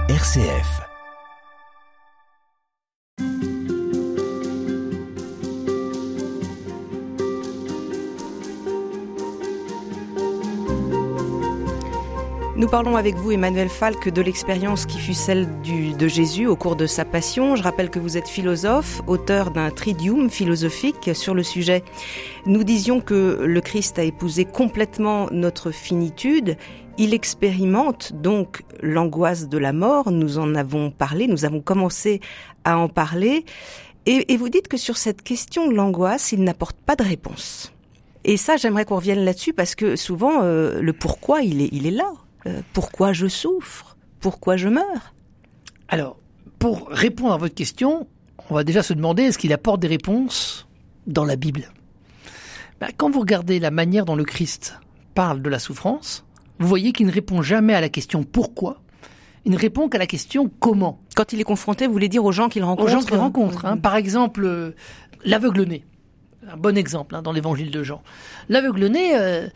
RCF. Nous parlons avec vous, Emmanuel Falk, de l'expérience qui fut celle de Jésus au cours de sa passion. Je rappelle que vous êtes philosophe, auteur d'un tridium philosophique sur le sujet. Nous disions que le Christ a épousé complètement notre finitude. Il expérimente donc l'angoisse de la mort. Nous en avons parlé, nous avons commencé à en parler. Et vous dites que sur cette question de l'angoisse, il n'apporte pas de réponse. Et ça, j'aimerais qu'on revienne là-dessus parce que souvent, le pourquoi, il est là. Pourquoi je souffre? Pourquoi je meurs? Alors, pour répondre à votre question, on va déjà se demander est-ce qu'il apporte des réponses dans la Bible? Quand vous regardez la manière dont le Christ parle de la souffrance, vous voyez qu'il ne répond jamais à la question pourquoi, il ne répond qu'à la question comment. Quand il est confronté, vous voulez dire aux gens qu'il rencontre? Aux gens qu'il rencontre. Par exemple, l'aveugle-né. Un bon exemple dans l'évangile de Jean. L'aveugle-né,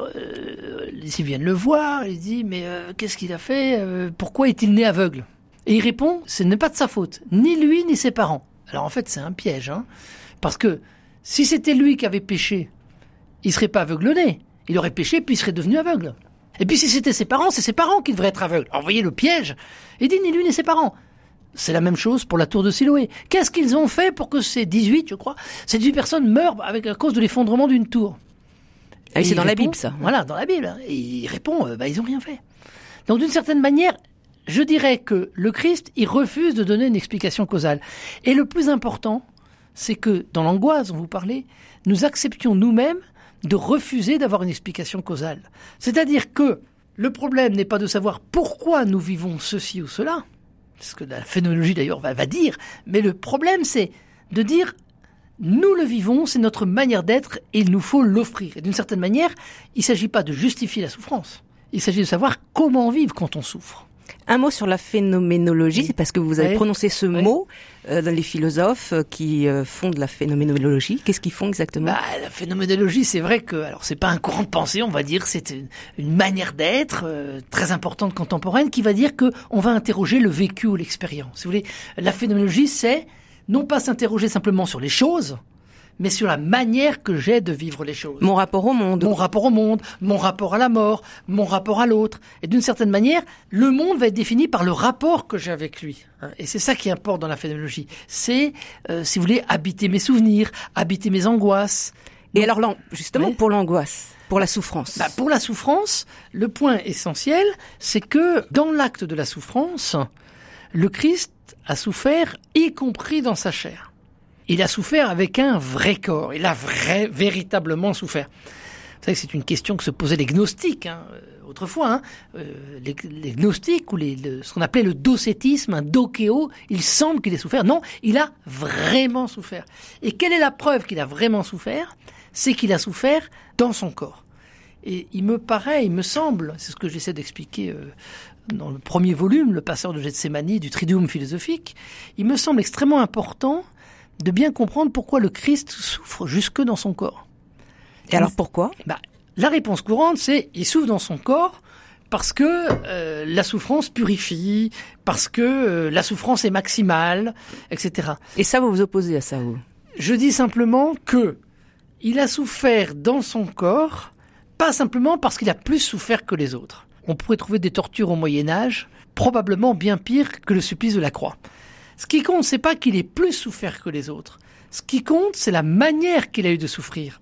ils viennent le voir, il dit mais qu'est-ce qu'il a fait? Pourquoi est-il né aveugle? Et il répond, ce n'est pas de sa faute, ni lui ni ses parents. Alors en fait c'est un piège, parce que si c'était lui qui avait péché, il serait pas aveugle-né. Il aurait péché puis il serait devenu aveugle. Et puis si c'était ses parents, c'est ses parents qui devraient être aveugles. Alors vous voyez le piège. Il dit ni lui ni ses parents. C'est la même chose pour la tour de Siloé. Qu'est-ce qu'ils ont fait pour que ces 18 personnes meurent à cause de l'effondrement d'une tour? Ah, c'est dans la Bible, ça. Voilà, dans la Bible. Et il répond, ils ont rien fait. Donc d'une certaine manière, je dirais que le Christ, il refuse de donner une explication causale. Et le plus important, c'est que dans l'angoisse dont vous parlez, nous acceptions nous-mêmes de refuser d'avoir une explication causale. C'est-à-dire que le problème n'est pas de savoir pourquoi nous vivons ceci ou cela, c'est ce que la phénoménologie d'ailleurs va dire, mais le problème c'est de dire nous le vivons, c'est notre manière d'être et il nous faut l'offrir. Et d'une certaine manière, il ne s'agit pas de justifier la souffrance, il s'agit de savoir comment vivre quand on souffre. Un mot sur la phénoménologie, c'est parce que vous avez prononcé ce mot dans les philosophes qui font de la phénoménologie. Qu'est-ce qu'ils font exactement? La phénoménologie, c'est vrai que, alors c'est pas un courant de pensée, on va dire, c'est une manière d'être très importante contemporaine qui va dire que on va interroger le vécu ou l'expérience. Si vous voulez, la phénoménologie, c'est non pas s'interroger simplement sur les choses, mais sur la manière que j'ai de vivre les choses. Mon rapport au monde. Mon rapport au monde, mon rapport à la mort, mon rapport à l'autre. Et d'une certaine manière, le monde va être défini par le rapport que j'ai avec lui. Et c'est ça qui importe dans la phénoménologie. C'est, si vous voulez, habiter mes souvenirs, habiter mes angoisses. Et alors, justement, pour l'angoisse, pour la souffrance. Pour la souffrance, le point essentiel, c'est que dans l'acte de la souffrance, le Christ a souffert, y compris dans sa chair. Il a souffert avec un vrai corps. Il a véritablement souffert. Vous savez que c'est une question que se posaient les gnostiques autrefois. Les gnostiques ou ce qu'on appelait le docétisme, un dokéo, il semble qu'il ait souffert. Non, il a vraiment souffert. Et quelle est la preuve qu'il a vraiment souffert? C'est qu'il a souffert dans son corps. Et il me semble, c'est ce que j'essaie d'expliquer dans le premier volume, le passeur de Gethsémani, du tridium philosophique, il me semble extrêmement important de bien comprendre pourquoi le Christ souffre jusque dans son corps. Et alors pourquoi? La réponse courante, c'est il souffre dans son corps parce que la souffrance purifie, parce que la souffrance est maximale, etc. Et ça, vous vous opposez à ça, vous? Je dis simplement que il a souffert dans son corps, pas simplement parce qu'il a plus souffert que les autres. On pourrait trouver des tortures au Moyen-Âge, probablement bien pires que le supplice de la croix. Ce qui compte, c'est pas qu'il ait plus souffert que les autres. Ce qui compte, c'est la manière qu'il a eu de souffrir.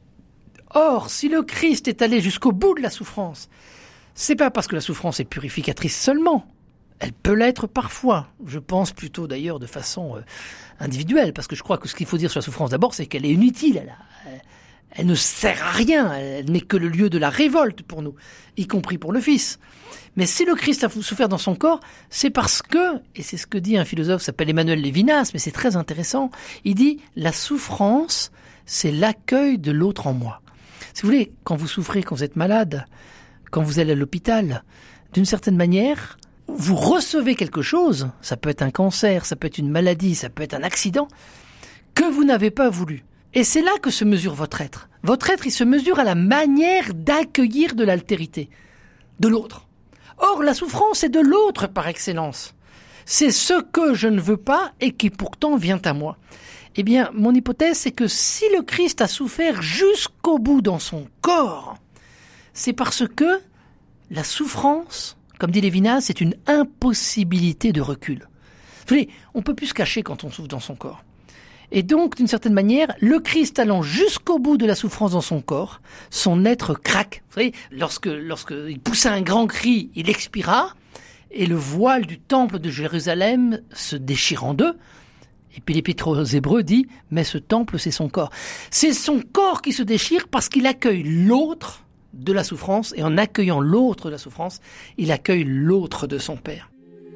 Or, si le Christ est allé jusqu'au bout de la souffrance, c'est pas parce que la souffrance est purificatrice seulement. Elle peut l'être parfois. Je pense plutôt d'ailleurs de façon individuelle, parce que je crois que ce qu'il faut dire sur la souffrance d'abord, c'est qu'elle est inutile. Elle ne sert à rien. Elle n'est que le lieu de la révolte pour nous, y compris pour le Fils. Mais si le Christ a souffert dans son corps, c'est parce que, et c'est ce que dit un philosophe qui s'appelle Emmanuel Lévinas, mais c'est très intéressant, il dit « la souffrance, c'est l'accueil de l'autre en moi ». Si vous voulez, quand vous souffrez, quand vous êtes malade, quand vous allez à l'hôpital, d'une certaine manière, vous recevez quelque chose, ça peut être un cancer, ça peut être une maladie, ça peut être un accident, que vous n'avez pas voulu. Et c'est là que se mesure votre être. Votre être, il se mesure à la manière d'accueillir de l'altérité, de l'autre. Or, la souffrance est de l'autre par excellence. C'est ce que je ne veux pas et qui pourtant vient à moi. Eh bien, mon hypothèse, c'est que si le Christ a souffert jusqu'au bout dans son corps, c'est parce que la souffrance, comme dit Lévinas, c'est une impossibilité de recul. Vous voyez, on peut plus se cacher quand on souffre dans son corps. Et donc, d'une certaine manière, le Christ allant jusqu'au bout de la souffrance dans son corps, son être craque. Vous savez, lorsque il poussa un grand cri, il expira, et le voile du temple de Jérusalem se déchire en deux. Et puis l'Épître aux Hébreux dit, mais ce temple, c'est son corps. C'est son corps qui se déchire parce qu'il accueille l'autre de la souffrance, et en accueillant l'autre de la souffrance, il accueille l'autre de son Père.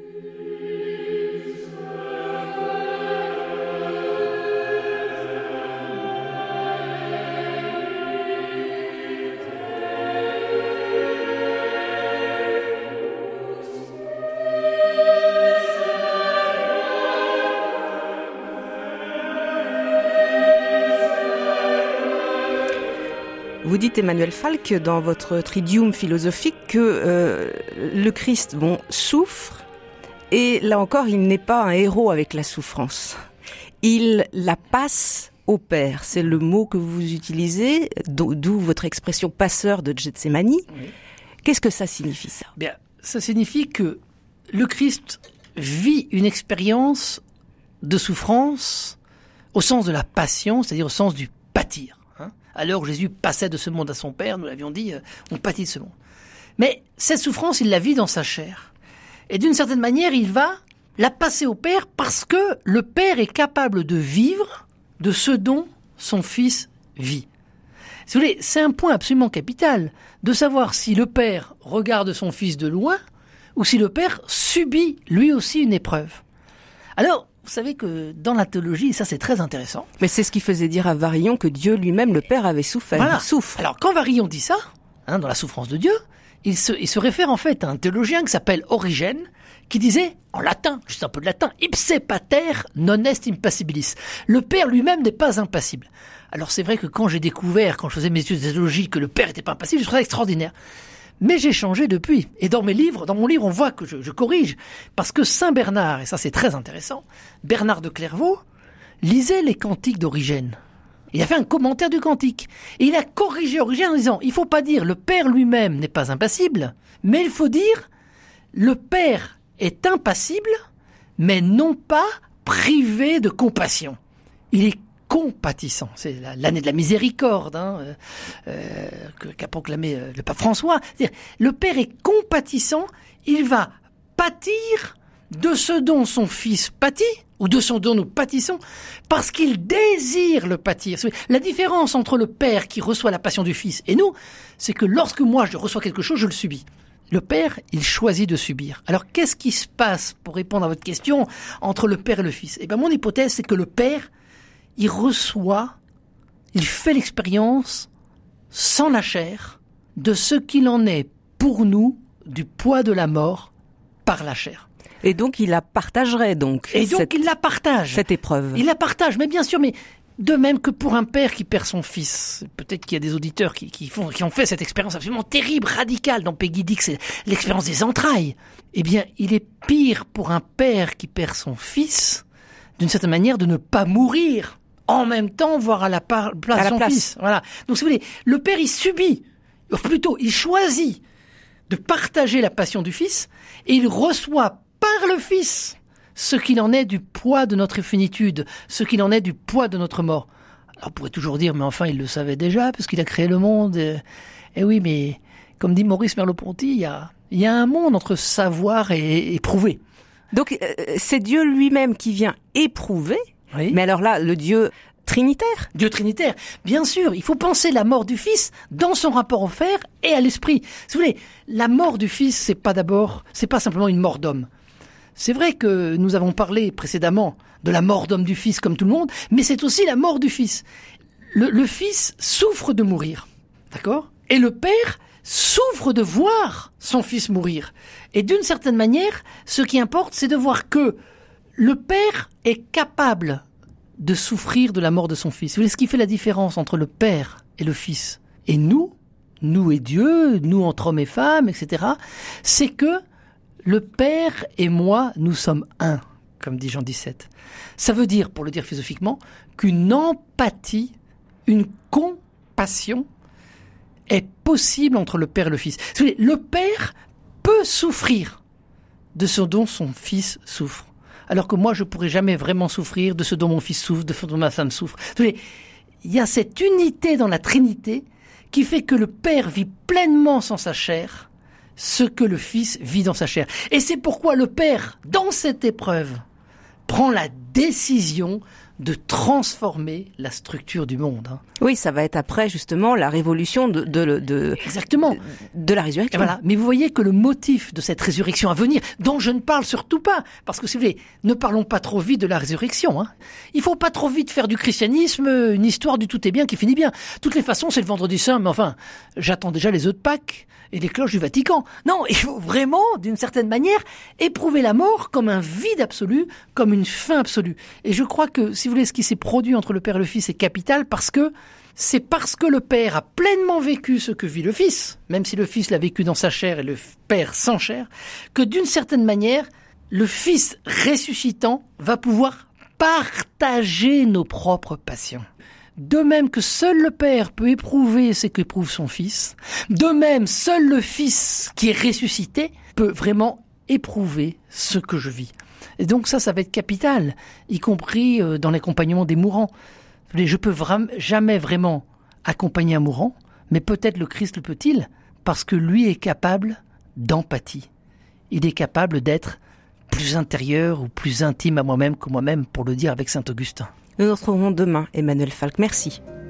Vous dites, Emmanuel Falk, dans votre Tridium philosophique, que le Christ, souffre, et là encore, il n'est pas un héros avec la souffrance. Il la passe au Père. C'est le mot que vous utilisez, d'où votre expression passeur de Gethsémani. Oui. Qu'est-ce que ça signifie, ça ? Bien, ça signifie que le Christ vit une expérience de souffrance au sens de la passion, c'est-à-dire au sens du pâtir. À l'heure où Jésus passait de ce monde à son Père, nous l'avions dit, on pâtit de ce monde. Mais cette souffrance, il la vit dans sa chair. Et d'une certaine manière, il va la passer au Père parce que le Père est capable de vivre de ce dont son Fils vit. Si vous voulez, c'est un point absolument capital de savoir si le Père regarde son Fils de loin ou si le Père subit lui aussi une épreuve. Alors, vous savez que dans la théologie, et ça c'est très intéressant. Mais c'est ce qui faisait dire à Varillon que Dieu lui-même, le Père, avait souffert. Voilà. Il souffre. Alors quand Varillon dit ça, dans la souffrance de Dieu, il se réfère en fait à un théologien qui s'appelle Origène, qui disait, en latin, juste un peu de latin, ipse pater non est impassibilis. Le Père lui-même n'est pas impassible. Alors c'est vrai que quand j'ai découvert, quand je faisais mes études de théologie, que le Père n'était pas impassible, je trouvais ça extraordinaire. Mais j'ai changé depuis. Et dans mon livre, on voit que je corrige. Parce que Saint Bernard, et ça c'est très intéressant, Bernard de Clairvaux, lisait les cantiques d'Origène. Il a fait un commentaire du cantique. Et il a corrigé Origène en disant, il faut pas dire le Père lui-même n'est pas impassible, mais il faut dire le Père est impassible, mais non pas privé de compassion. Il est compatissant. C'est l'année de la miséricorde qu'a proclamé le pape François. C'est-à-dire, le Père est compatissant, il va pâtir de ce dont son Fils pâtit, ou de ce dont nous pâtissons, parce qu'il désire le pâtir. La différence entre le Père qui reçoit la passion du Fils et nous, c'est que lorsque moi je reçois quelque chose, je le subis. Le Père, il choisit de subir. Alors, qu'est-ce qui se passe, pour répondre à votre question, entre le Père et le Fils ? Eh bien, mon hypothèse, c'est que le Père, il reçoit, il fait l'expérience, sans la chair, de ce qu'il en est pour nous du poids de la mort par la chair. Et donc, il la partagerait, donc. Et donc, il la partage. Cette épreuve. Il la partage, mais bien sûr, mais de même que pour un père qui perd son fils. Peut-être qu'il y a des auditeurs qui ont fait cette expérience absolument terrible, radicale, dans Peggy dit que c'est l'expérience des entrailles. Eh bien, il est pire pour un père qui perd son fils, d'une certaine manière, de ne pas mourir en même temps, voire à la place de son fils. Voilà. Donc, si vous voulez, le père, il subit, ou plutôt, il choisit de partager la passion du fils, et il reçoit par le fils ce qu'il en est du poids de notre finitude, ce qu'il en est du poids de notre mort. Alors, on pourrait toujours dire, mais enfin, il le savait déjà, parce qu'il a créé le monde. Eh oui, mais, comme dit Maurice Merleau-Ponty, il y a un monde entre savoir et éprouver. Donc, c'est Dieu lui-même qui vient éprouver. Oui. Mais alors là, le Dieu trinitaire. Dieu trinitaire. Bien sûr, il faut penser la mort du Fils dans son rapport au Père et à l'Esprit. Si vous voulez, la mort du Fils, c'est pas simplement une mort d'homme. C'est vrai que nous avons parlé précédemment de la mort d'homme du Fils comme tout le monde, mais c'est aussi la mort du Fils. Le Fils souffre de mourir, d'accord ? Et le Père souffre de voir son Fils mourir. Et d'une certaine manière, ce qui importe, c'est de voir que le Père est capable de souffrir de la mort de son Fils. Vous voyez ce qui fait la différence entre le Père et le Fils et nous et Dieu, nous entre hommes et femmes, etc., c'est que Le Père et moi, nous sommes un, comme dit Jean XVII. Ça veut dire, pour le dire philosophiquement, qu'une empathie, une compassion est possible entre le Père et le Fils. Le Père peut souffrir de ce dont son Fils souffre. Alors que moi, je pourrais jamais vraiment souffrir de ce dont mon fils souffre, de ce dont ma femme souffre. Il y a cette unité dans la Trinité qui fait que le Père vit pleinement sans sa chair ce que le Fils vit dans sa chair. Et c'est pourquoi le Père, dans cette épreuve, prend la décision de transformer la structure du monde. Oui, ça va être après justement la révolution Exactement. De la résurrection. Et voilà. Mais vous voyez que le motif de cette résurrection à venir, dont je ne parle surtout pas, parce que si vous voulez, ne parlons pas trop vite de la résurrection. Il faut pas trop vite faire du christianisme une histoire du tout est bien qui finit bien. De toutes les façons, c'est le vendredi saint, mais enfin, j'attends déjà les œufs de Pâques et les cloches du Vatican. Non, il faut vraiment, d'une certaine manière, éprouver la mort comme un vide absolu, comme une fin absolue. Et je crois que, si vous voulez, ce qui s'est produit entre le Père et le Fils est capital parce que c'est parce que le Père a pleinement vécu ce que vit le Fils, même si le Fils l'a vécu dans sa chair et le Père sans chair, que d'une certaine manière, le Fils ressuscitant va pouvoir partager nos propres passions. De même que seul le Père peut éprouver ce qu'éprouve son Fils, de même seul le Fils qui est ressuscité peut vraiment éprouver ce que je vis. Et donc ça va être capital, y compris dans l'accompagnement des mourants. Je peux jamais vraiment accompagner un mourant, mais peut-être le Christ le peut-il, parce que lui est capable d'empathie. Il est capable d'être plus intérieur ou plus intime à moi-même que moi-même, pour le dire avec saint Augustin. Nous nous retrouverons demain, Emmanuel Falk. Merci.